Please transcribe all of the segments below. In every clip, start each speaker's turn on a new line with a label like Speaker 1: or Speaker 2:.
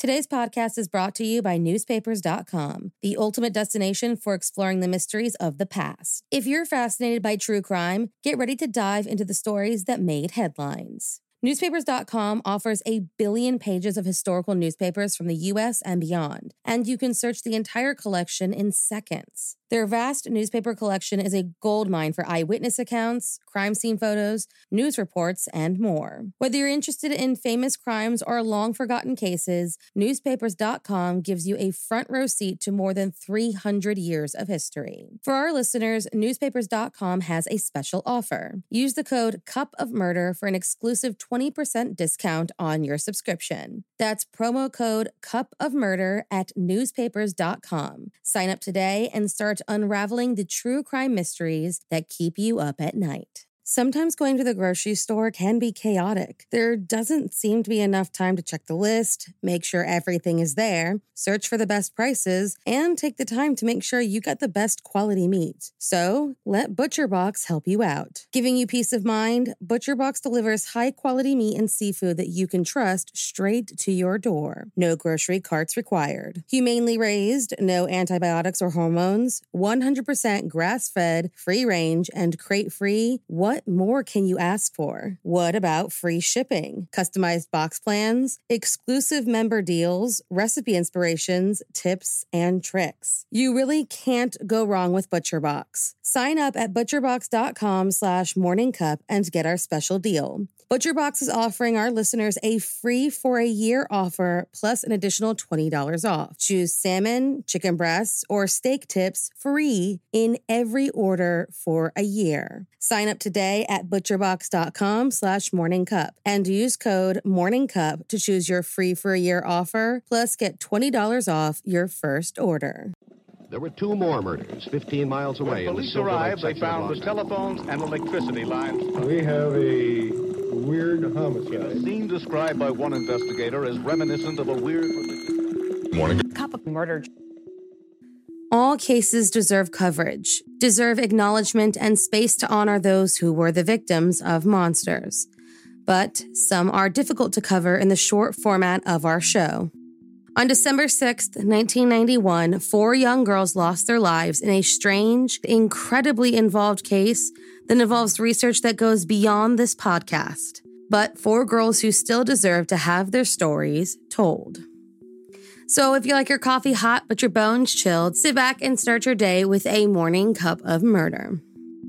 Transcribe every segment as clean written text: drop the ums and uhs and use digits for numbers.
Speaker 1: Today's podcast is brought to you by newspapers.com, the ultimate destination for exploring the mysteries of the past. If you're fascinated by true crime, get ready to dive into the stories that made headlines. Newspapers.com offers 1 billion pages of historical newspapers from the U.S. and beyond, and you can search the entire collection in seconds. Their vast newspaper collection is a goldmine for eyewitness accounts, crime scene photos, news reports, and more. Whether you're interested in famous crimes or long-forgotten cases, Newspapers.com gives you a front row seat to more than 300 years of history. For our listeners, Newspapers.com has a special offer. Use the code CUPOFMURDER for an exclusive 20% discount on your subscription. That's promo code CUPOFMURDER at Newspapers.com. Sign up today and start unraveling the true crime mysteries that keep you up at night. Sometimes going to the grocery store can be chaotic. There doesn't seem to be enough time to check the list, make sure everything is there, search for the best prices, and take the time to make sure you get the best quality meat. So, let ButcherBox help you out. Giving you peace of mind, ButcherBox delivers high-quality meat and seafood that you can trust straight to your door. No grocery carts required. Humanely raised, no antibiotics or hormones, 100% grass-fed, free-range, and crate-free. What more can you ask for? What about free shipping, customized box plans, exclusive member deals, recipe inspirations, tips, and tricks? You really can't go wrong with ButcherBox. Sign up at butcherbox.com/morningcup and get our special deal. ButcherBox is offering our listeners a free for-a-year offer plus an additional $20 off. Choose salmon, chicken breasts, or steak tips free in every order for a year. Sign up today at butcherbox.com/morningcup and use code morningcup to choose your free for-a-year offer plus get $20 off your first order.
Speaker 2: There were 2 more murders 15 miles away.
Speaker 3: When police arrived, they found the telephones and electricity lines.
Speaker 4: We have a weird homicide.
Speaker 3: A scene described by one investigator as reminiscent of a weird...
Speaker 5: Morning.
Speaker 6: Cup of murder.
Speaker 1: All cases deserve coverage, deserve acknowledgement and space to honor those who were the victims of monsters. But some are difficult to cover in the short format of our show. On December 6th, 1991, 4 young girls lost their lives in a strange, incredibly involved case that involves research that goes beyond this podcast. But 4 girls who still deserve to have their stories told. So if you like your coffee hot but your bones chilled, sit back and start your day with a morning cup of murder.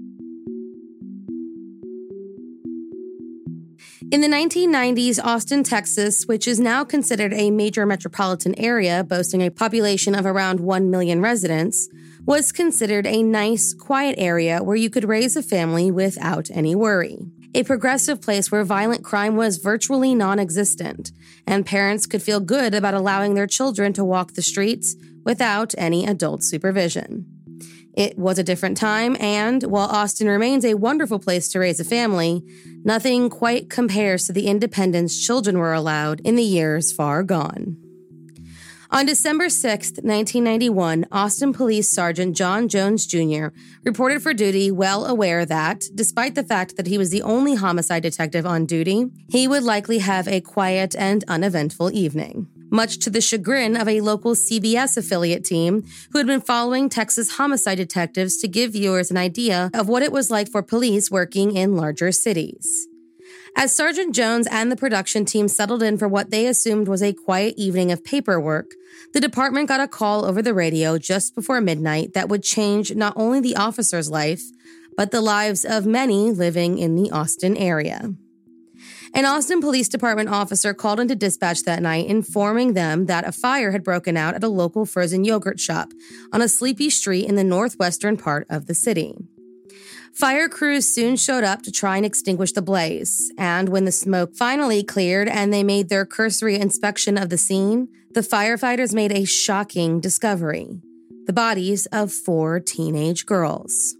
Speaker 1: In the 1990s, Austin, Texas, which is now considered a major metropolitan area boasting a population of around 1 million residents, was considered a nice, quiet area where you could raise a family without any worry. A progressive place where violent crime was virtually non-existent, and parents could feel good about allowing their children to walk the streets without any adult supervision. It was a different time, and while Austin remains a wonderful place to raise a family, nothing quite compares to the independence children were allowed in the years far gone. On December 6, 1991, Austin Police Sergeant John Jones Jr. reported for duty, well aware that, despite the fact that he was the only homicide detective on duty, he would likely have a quiet and uneventful evening. Much to the chagrin of a local CBS affiliate team who had been following Texas homicide detectives to give viewers an idea of what it was like for police working in larger cities. As Sergeant Jones and the production team settled in for what they assumed was a quiet evening of paperwork, the department got a call over the radio just before midnight that would change not only the officer's life, but the lives of many living in the Austin area. An Austin Police Department officer called into dispatch that night, informing them that a fire had broken out at a local frozen yogurt shop on a sleepy street in the northwestern part of the city. Fire crews soon showed up to try and extinguish the blaze, and when the smoke finally cleared and they made their cursory inspection of the scene, the firefighters made a shocking discovery: the bodies of 4 teenage girls.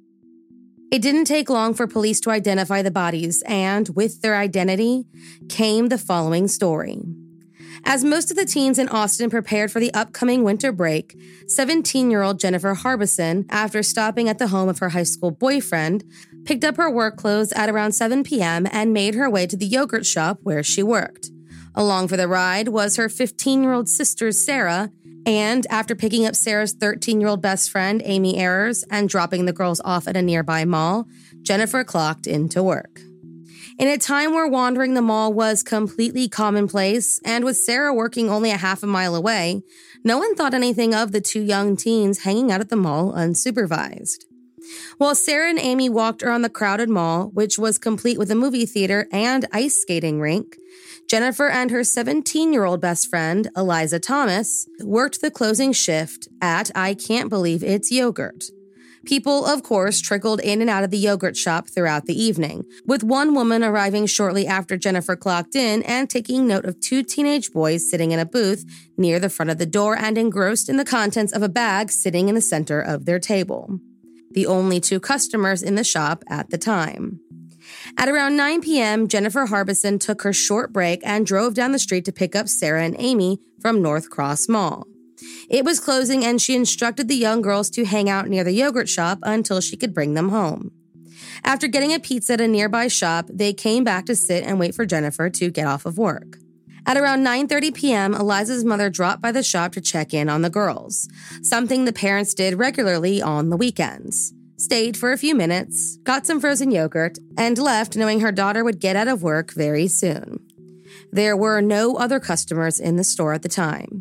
Speaker 1: It didn't take long for police to identify the bodies, and with their identity came the following story. As most of the teens in Austin prepared for the upcoming winter break, 17-year-old Jennifer Harbison, after stopping at the home of her high school boyfriend, picked up her work clothes at around 7 p.m. and made her way to the yogurt shop where she worked. Along for the ride was her 15-year-old sister, Sarah, and after picking up Sarah's 13-year-old best friend, Amy Ayers, and dropping the girls off at a nearby mall, Jennifer clocked into work. In a time where wandering the mall was completely commonplace, and with Sarah working only a half a mile away, no one thought anything of the two young teens hanging out at the mall unsupervised. While Sarah and Amy walked around the crowded mall, which was complete with a movie theater and ice skating rink, Jennifer and her 17-year-old best friend, Eliza Thomas, worked the closing shift at I Can't Believe It's Yogurt. People, of course, trickled in and out of the yogurt shop throughout the evening, with one woman arriving shortly after Jennifer clocked in and taking note of two teenage boys sitting in a booth near the front of the door and engrossed in the contents of a bag sitting in the center of their table. The only two customers in the shop at the time. At around 9 p.m., Jennifer Harbison took her short break and drove down the street to pick up Sarah and Amy from North Cross Mall. It was closing, and she instructed the young girls to hang out near the yogurt shop until she could bring them home. After getting a pizza at a nearby shop, they came back to sit and wait for Jennifer to get off of work. At around 9:30 p.m., Eliza's mother dropped by the shop to check in on the girls, something the parents did regularly on the weekends. Stayed for a few minutes, got some frozen yogurt, and left knowing her daughter would get out of work very soon. There were no other customers in the store at the time.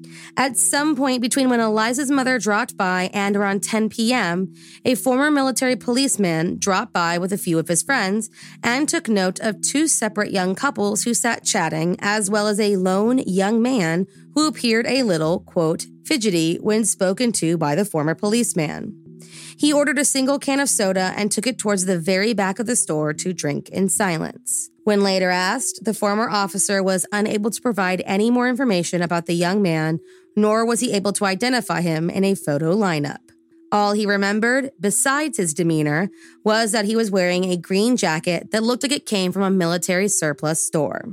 Speaker 1: At some point between when Eliza's mother dropped by and around 10 p.m., a former military policeman dropped by with a few of his friends and took note of two separate young couples who sat chatting, as well as a lone young man who appeared a little, quote, fidgety when spoken to by the former policeman. He ordered a single can of soda and took it towards the very back of the store to drink in silence. When later asked, the former officer was unable to provide any more information about the young man, nor was he able to identify him in a photo lineup. All he remembered, besides his demeanor, was that he was wearing a green jacket that looked like it came from a military surplus store.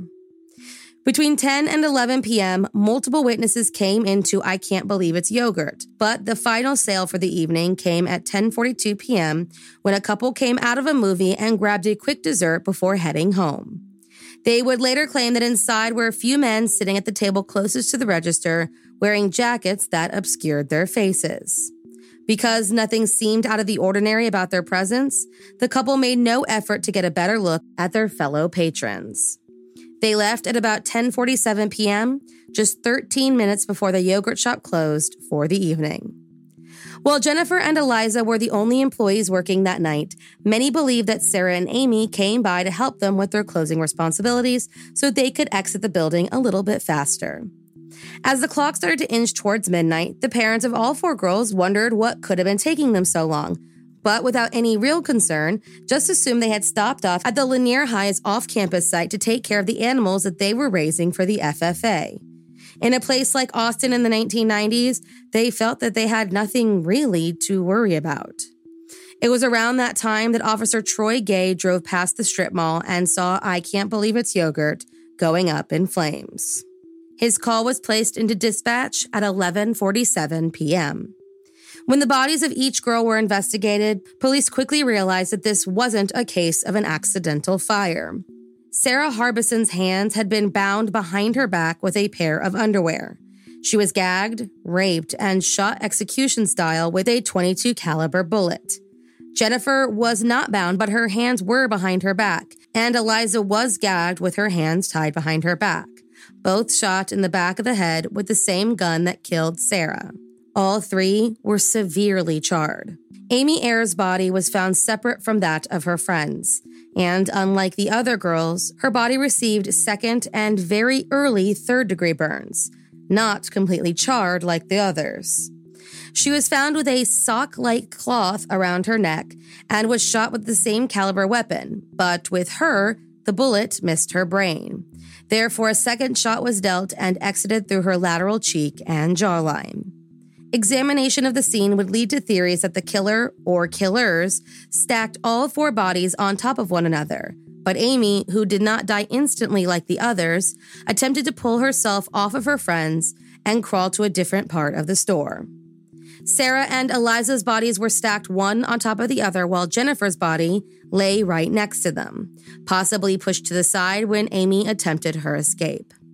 Speaker 1: Between 10 and 11 p.m., multiple witnesses came into I Can't Believe It's Yogurt, but the final sale for the evening came at 10:42 p.m. when a couple came out of a movie and grabbed a quick dessert before heading home. They would later claim that inside were a few men sitting at the table closest to the register, wearing jackets that obscured their faces. Because nothing seemed out of the ordinary about their presence, the couple made no effort to get a better look at their fellow patrons. They left at about 10:47 p.m., just 13 minutes before the yogurt shop closed for the evening. While Jennifer and Eliza were the only employees working that night, many believe that Sarah and Amy came by to help them with their closing responsibilities so they could exit the building a little bit faster. As the clock started to inch towards midnight, the parents of all four girls wondered what could have been taking them so long, but without any real concern, just assumed they had stopped off at the Lanier High's off-campus site to take care of the animals that they were raising for the FFA. In a place like Austin in the 1990s, they felt that they had nothing really to worry about. It was around that time that Officer Troy Gay drove past the strip mall and saw I Can't Believe It's Yogurt going up in flames. His call was placed into dispatch at 11:47 p.m. When the bodies of each girl were investigated, police quickly realized that this wasn't a case of an accidental fire. Sarah Harbison's hands had been bound behind her back with a pair of underwear. She was gagged, raped, and shot execution style with a .22 caliber bullet. Jennifer was not bound, but her hands were behind her back, and Eliza was gagged with her hands tied behind her back, both shot in the back of the head with the same gun that killed Sarah. All three were severely charred. Amy Ayers' body was found separate from that of her friends, and unlike the other girls, her body received second and very early third-degree burns, not completely charred like the others. She was found with a sock-like cloth around her neck and was shot with the same caliber weapon, but with her, the bullet missed her brain. Therefore, a second shot was dealt and exited through her lateral cheek and jawline. Examination of the scene would lead to theories that the killer, or killers, stacked all four bodies on top of one another. But Amy, who did not die instantly like the others, attempted to pull herself off of her friends and crawl to a different part of the store. Sarah and Eliza's bodies were stacked one on top of the other, while Jennifer's body lay right next to them, possibly pushed to the side when Amy attempted her escape.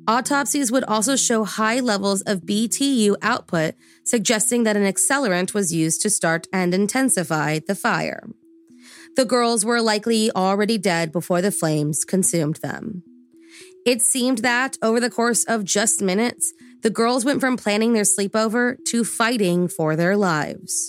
Speaker 1: Autopsies would also show high levels of BTU output, suggesting that an accelerant was used to start and intensify the fire. The girls were likely already dead before the flames consumed them. It seemed that, over the course of just minutes, the girls went from planning their sleepover to fighting for their lives.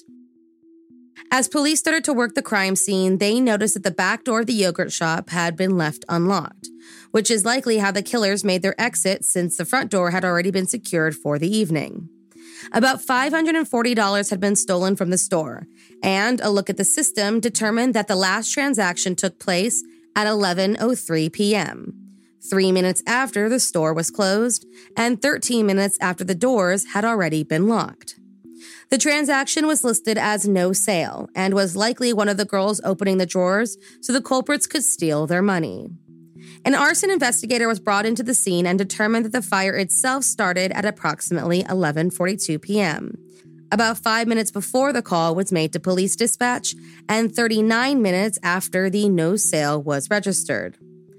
Speaker 1: As police started to work the crime scene, they noticed that the back door of the yogurt shop had been left unlocked, which is likely how the killers made their exit since the front door had already been secured for the evening. About $540 had been stolen from the store, and a look at the system determined that the last transaction took place at 11:03 p.m., 3 minutes after the store was closed, and 13 minutes after the doors had already been locked. The transaction was listed as no sale and was likely one of the girls opening the drawers so the culprits could steal their money. An arson investigator was brought into the scene and determined that the fire itself started at approximately 11:42 p.m., about 5 minutes before the call was made to police dispatch and 39 minutes after the no sale was registered.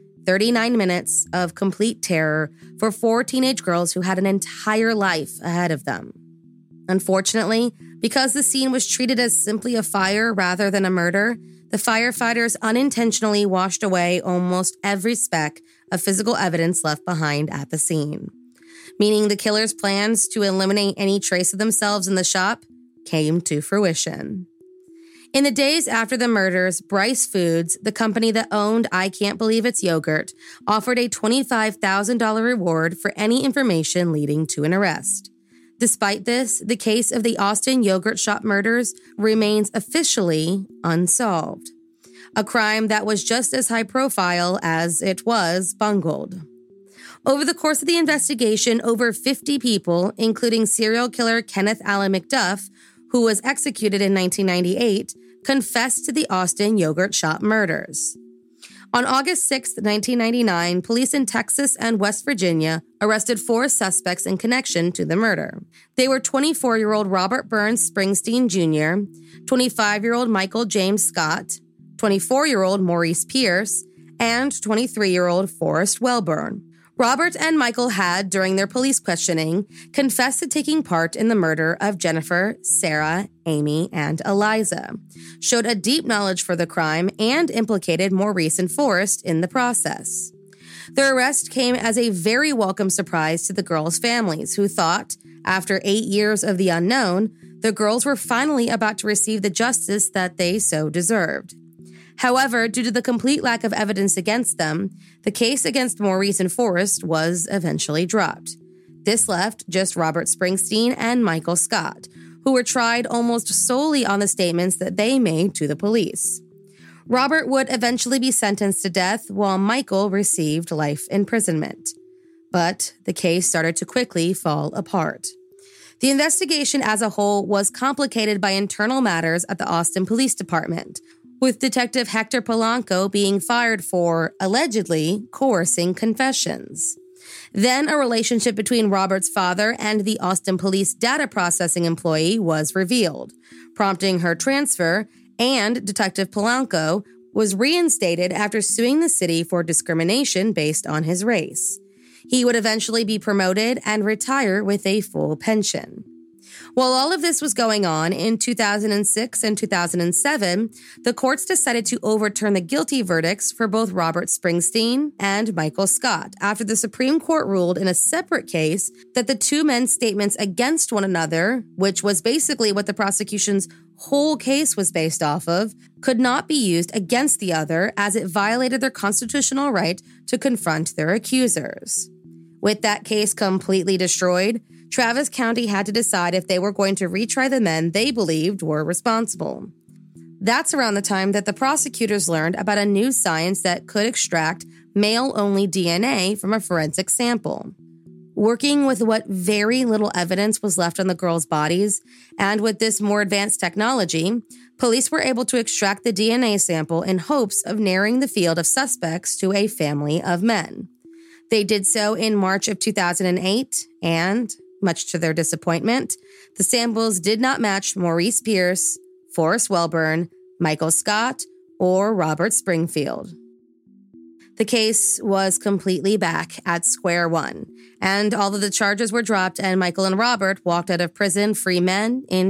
Speaker 1: 39 minutes of complete terror for 4 teenage girls who had an entire life ahead of them. Unfortunately, because the scene was treated as simply a fire rather than a murder, the firefighters unintentionally washed away almost every speck of physical evidence left behind at the scene, meaning the killer's plans to eliminate any trace of themselves in the shop came to fruition. In the days after the murders, Bryce Foods, the company that owned I Can't Believe It's Yogurt, offered a $25,000 reward for any information leading to an arrest. Despite this, the case of the Austin yogurt shop murders remains officially unsolved, a crime that was just as high profile as it was bungled. Over the course of the investigation, over 50 people, including serial killer Kenneth Allen McDuff, who was executed in 1998, confessed to the Austin yogurt shop murders. On August 6, 1999, police in Texas and West Virginia arrested 4 suspects in connection to the murder. They were 24-year-old Robert Burns Springsteen Jr., 25-year-old Michael James Scott, 24-year-old Maurice Pierce, and 23-year-old Forrest Wellborn. Robert and Michael had, during their police questioning, confessed to taking part in the murder of Jennifer, Sarah, Amy, and Eliza, showed a deep knowledge for the crime, and implicated Maurice and Forrest in the process. Their arrest came as a very welcome surprise to the girls' families, who thought, after 8 years of the unknown, the girls were finally about to receive the justice that they so deserved. However, due to the complete lack of evidence against them, the case against Maurice and Forrest was eventually dropped. This left just Robert Springsteen and Michael Scott, who were tried almost solely on the statements that they made to the police. Robert would eventually be sentenced to death, while Michael received life imprisonment. But the case started to quickly fall apart. The investigation as a whole was complicated by internal matters at the Austin Police Department, with Detective Hector Polanco being fired for, allegedly, coercing confessions. Then a relationship between Robert's father and the Austin Police data processing employee was revealed, prompting her transfer, and Detective Polanco was reinstated after suing the city for discrimination based on his race. He would eventually be promoted and retire with a full pension. While all of this was going on, in 2006 and 2007, the courts decided to overturn the guilty verdicts for both Robert Springsteen and Michael Scott after the Supreme Court ruled in a separate case that the two men's statements against one another, which was basically what the prosecution's whole case was based off of, could not be used against the other as it violated their constitutional right to confront their accusers. With that case completely destroyed, Travis County had to decide if they were going to retry the men they believed were responsible. That's around the time that the prosecutors learned about a new science that could extract male-only DNA from a forensic sample. Working with what very little evidence was left on the girls' bodies, and with this more advanced technology, police were able to extract the DNA sample in hopes of narrowing the field of suspects to a family of men. They did so in March of 2008, and, much to their disappointment, the samples did not match Maurice Pierce, Forrest Wellborn, Michael Scott, or Robert Springfield. The case was completely back at square one, and all of the charges were dropped and Michael and Robert walked out of prison free men in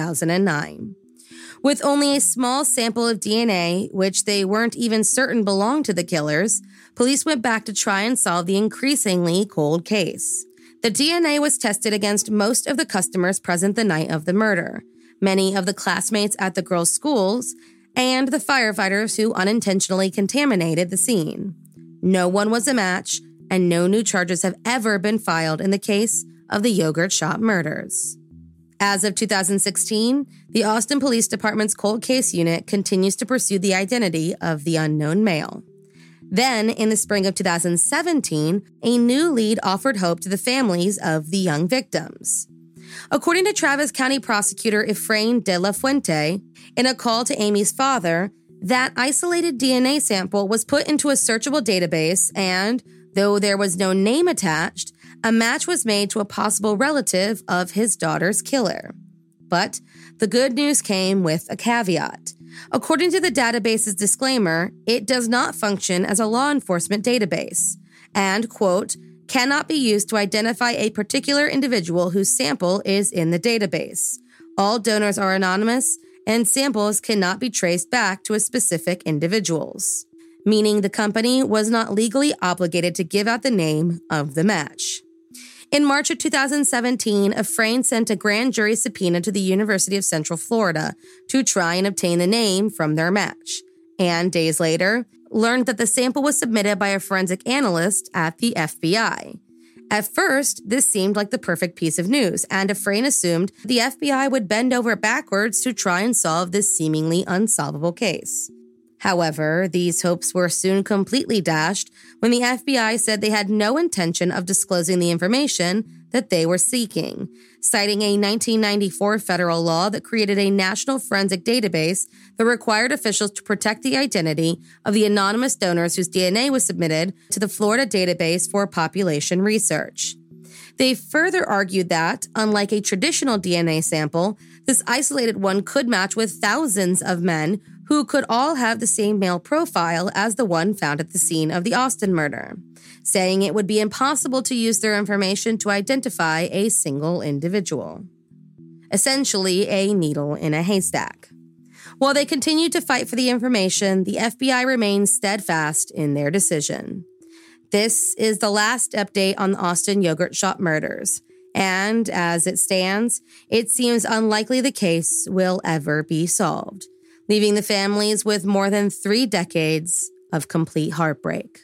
Speaker 1: 2009. With only a small sample of DNA, which they weren't even certain belonged to the killers, police went back to try and solve the increasingly cold case. The DNA was tested against most of the customers present the night of the murder, many of the classmates at the girls' schools, and the firefighters who unintentionally contaminated the scene. No one was a match, and no new charges have ever been filed in the case of the yogurt shop murders. As of 2016, the Austin Police Department's cold case unit continues to pursue the identity of the unknown male. Then, in the spring of 2017, a new lead offered hope to the families of the young victims. According to Travis County Prosecutor Efrain de la Fuente, in a call to Amy's father, that isolated DNA sample was put into a searchable database and, though there was no name attached, a match was made to a possible relative of his daughter's killer. But the good news came with a caveat. According to the database's disclaimer, it does not function as a law enforcement database and, quote, cannot be used to identify a particular individual whose sample is in the database. All donors are anonymous, and samples cannot be traced back to a specific individuals, meaning the company was not legally obligated to give out the name of the match. In March of 2017, Efrain sent a grand jury subpoena to the University of Central Florida to try and obtain the name from their match, and days later, learned that the sample was submitted by a forensic analyst at the FBI. At first, this seemed like the perfect piece of news, and Efrain assumed the FBI would bend over backwards to try and solve this seemingly unsolvable case. However, these hopes were soon completely dashed when the FBI said they had no intention of disclosing the information that they were seeking, citing a 1994 federal law that created a national forensic database that required officials to protect the identity of the anonymous donors whose DNA was submitted to the Florida database for population research. They further argued that, unlike a traditional DNA sample, this isolated one could match with thousands of men who could all have the same male profile as the one found at the scene of the Austin murder, saying it would be impossible to use their information to identify a single individual. Essentially, a needle in a haystack. While they continued to fight for the information, the FBI remained steadfast in their decision. This is the last update on the Austin yogurt shop murders, and as it stands, it seems unlikely the case will ever be solved, leaving the families with more than 3 decades of complete heartbreak.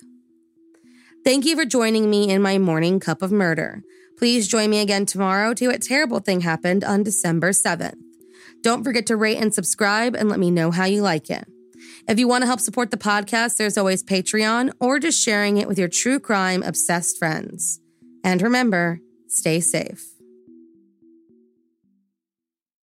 Speaker 1: Thank you for joining me in my morning cup of murder. Please join me again tomorrow to hear what terrible thing happened on December 7th. Don't forget to rate and subscribe and let me know how you like it. If you want to help support the podcast, there's always Patreon or just sharing it with your true crime obsessed friends. And remember, stay safe.